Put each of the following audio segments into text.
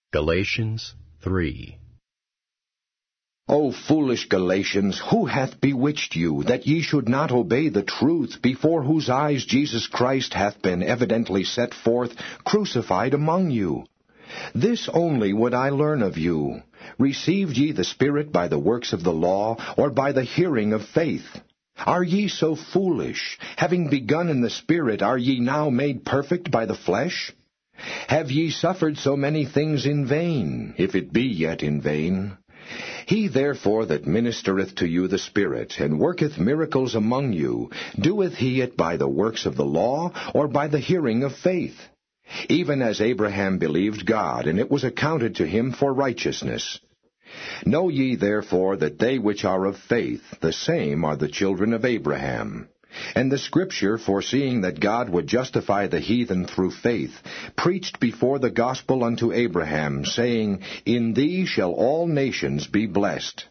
Galatians 3. O foolish Galatians, who hath bewitched you, that ye should not obey the truth, before whose eyes Jesus Christ hath been evidently set forth, crucified among you? This only would I learn of you. Received ye the Spirit by the works of the law, or by the hearing of faith? Are ye so foolish? Having begun in the Spirit, are ye now made perfect by the flesh? Have ye suffered so many things in vain, if it be yet in vain? He therefore that ministereth to you the Spirit, and worketh miracles among you, doeth he it by the works of the law, or by the hearing of faith? Even as Abraham believed God, and it was accounted to him for righteousness. Know ye therefore that they which are of faith, the same are the children of Abraham. And the Scripture, foreseeing that God would justify the heathen through faith, preached before the gospel unto Abraham, saying, In thee shall all nations be blessed.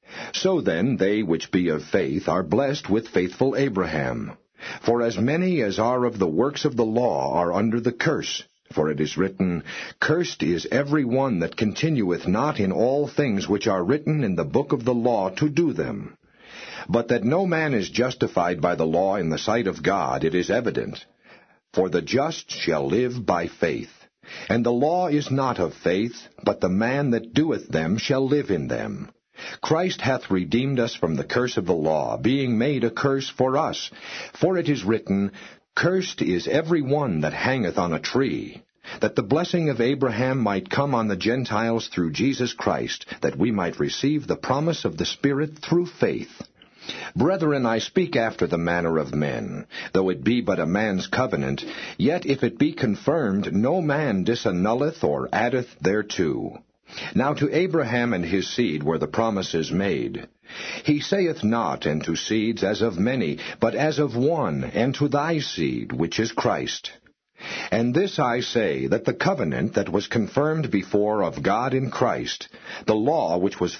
So then they which be of faith are blessed with faithful Abraham. For as many as are of the works of the law are under the curse. For it is written, Cursed is every one that continueth not in all things which are written in the book of the law to do them. But that no man is justified by the law in the sight of God, it is evident. For the just shall live by faith. And the law is not of faith, but the man that doeth them shall live in them. Christ hath redeemed us from the curse of the law, being made a curse for us. For it is written, Cursed is every one that hangeth on a tree, that the blessing of Abraham might come on the Gentiles through Jesus Christ, that we might receive the promise of the Spirit through faith. Brethren, I speak after the manner of men. Though it be but a man's covenant, yet if it be confirmed, no man disannulleth or addeth thereto. Now to Abraham and his seed were the promises made. He saith not, and to seeds as of many, but as of one, and to thy seed, which is Christ. And this I say, that the covenant that was confirmed before of God in Christ, the law which was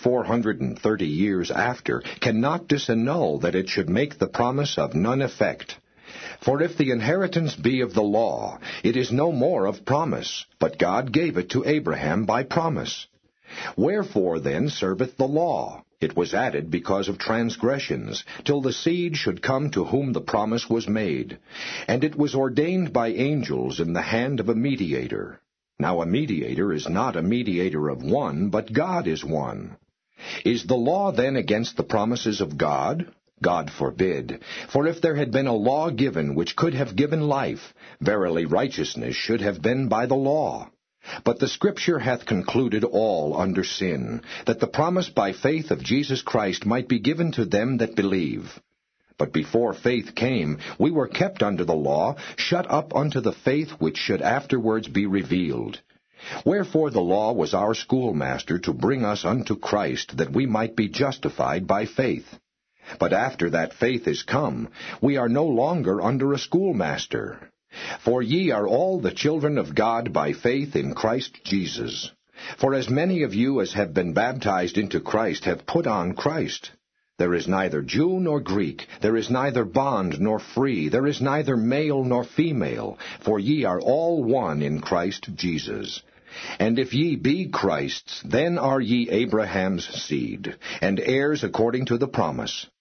430 years after, cannot disannul that it should make the promise of none effect. For if the inheritance be of the law, it is no more of promise, but God gave it to Abraham by promise. Wherefore then serveth the law? It was added because of transgressions, till the seed should come to whom the promise was made. And it was ordained by angels in the hand of a mediator. Now a mediator is not a mediator of one, but God is one. Is the law then against the promises of God? God forbid. For if there had been a law given which could have given life, verily righteousness should have been by the law. But the Scripture hath concluded all under sin, that the promise by faith of Jesus Christ might be given to them that believe. But before faith came, we were kept under the law, shut up unto the faith which should afterwards be revealed. Wherefore the law was our schoolmaster to bring us unto Christ, that we might be justified by faith. But after that faith is come, we are no longer under a schoolmaster. For ye are all the children of God by faith in Christ Jesus. For as many of you as have been baptized into Christ have put on Christ. There is neither Jew nor Greek, there is neither bond nor free, there is neither male nor female, for ye are all one in Christ Jesus. And if ye be Christ's, then are ye Abraham's seed, and heirs according to the promise.